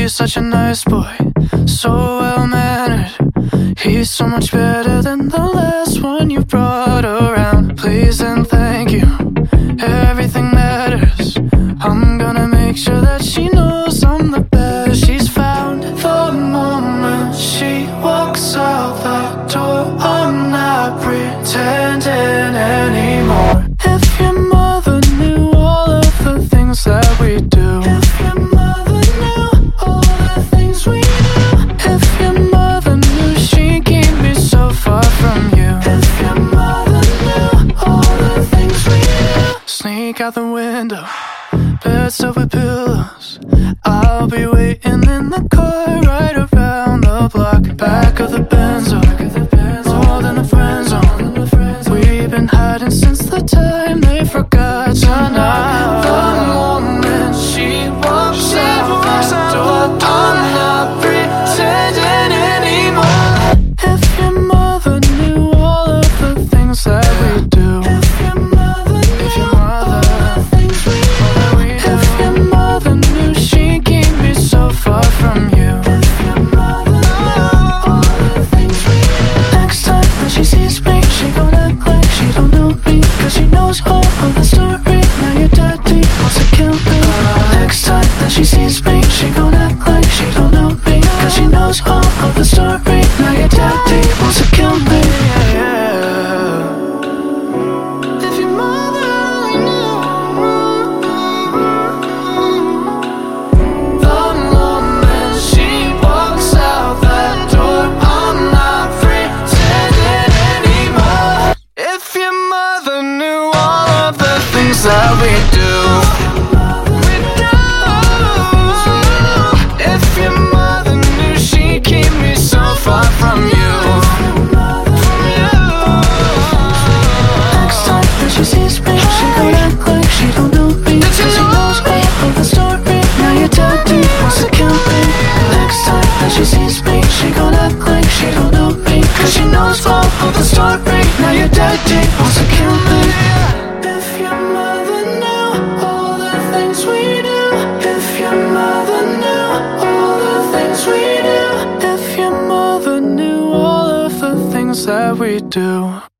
He's such a nice boy, so well-mannered. He's so much better than the last one you brought around. Please and thank you, everything matters. I'm gonna make sure that she knows I'm the best. She's found the moment she walks out that door. I'm not pretending anymore. If your mother knew all of the things that we do. If your mother knew all the things we do. If your mother knew she'd keep me so far from you. If your mother knew all the things we do. Sneak out the window, bed stuffed with pillows. I'll be waiting in the car right around the block. Back of the Benzo, more than a friend zone. We've been hiding since the time they forgot to knock. The moment she walks out that door, I'm not pretending anymore. If your mother knew all of the things that we do. If your mother knew all the things we do. If your mother knew she'd keep me so far from you. If your mother knew all the things we do. Next time that she sees me, she gon' act like she don't know me, cause she knows all of the story. Now your daddy wants to kill me. Next time that she sees me, she gon' act like she don't know me, cause she knows all of the story. Now your daddy wants to kill me. If your mother only knew. The moment she walks out that door, I'm not pretending anymore. If your mother knew all of the things that we do. If your mother knew she'd keep me so far from you. Next time that she sees me, she gon' act like she don't know me, cause she knows all of the story. Now your daddy wants to kill me. Next time that she sees me, she gon' act like she don't know me, cause she knows all of the story. Now your daddy wants to kill me. If your mother knew all the things we do. If your mother knew all the things we do. If your mother knew all of the things that we do.